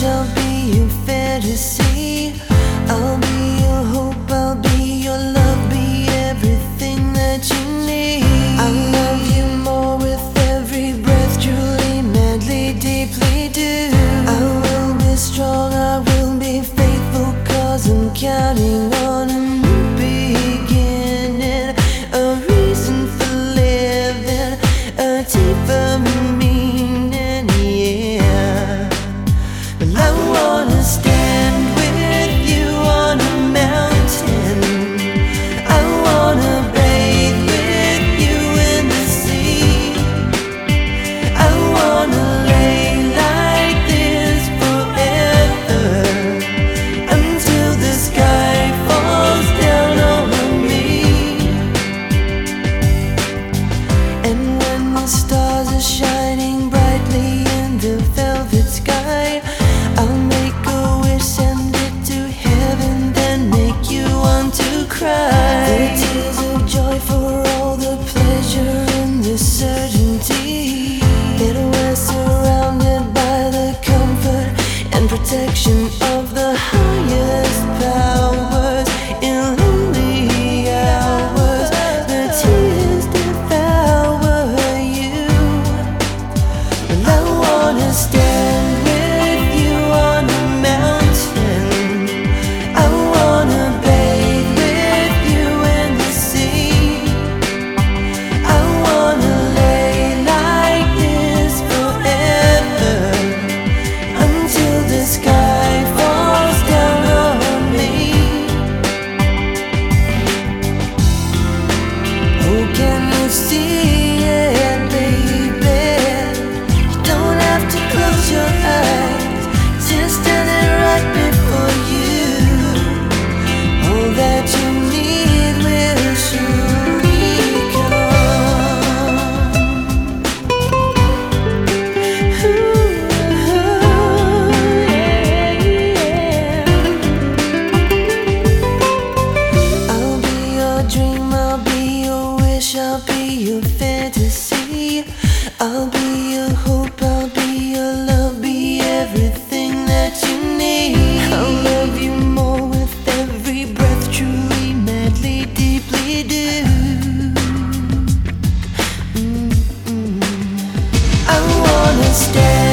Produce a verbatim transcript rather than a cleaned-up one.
I'll be your fantasy. I'll be your hope, I'll be your love, be everything that you need. I'll love you more with every breath, truly, madly, deeply do. I will be strong, I will be faithful, cause I'm counting on a new beginning, a reason for living, a deeper meaning, yeah. Well, I wanna stand with you on a mountain. I wanna bathe with you in the sea. I wanna lay like this forever, until the sky falls down over me. And when the stars are shining brightly in the velvet sky, I'll make a wish, send it to heaven, then make you want to cry. The tears of joy for all the pleasure and the certainty that we're surrounded by the comfort and protection of the highest powers. In lonely hours, the tears devour you. Well, I wanna stand with you on a mountain. I wanna bathe with you in the sea. I wanna lay like this forever, until the sky falls down on me. Oh, can you see it, baby? You don't have to close your eyes, just standing right before you. All that you need will surely come. Ooh, yeah, yeah. I'll be your dream, I'll be your wish, I'll be your fantasy. I'll be your hope, I'll be your love, be everything that you need. I'll love you more with every breath, truly, madly, deeply do. Mm-mm. I wanna stand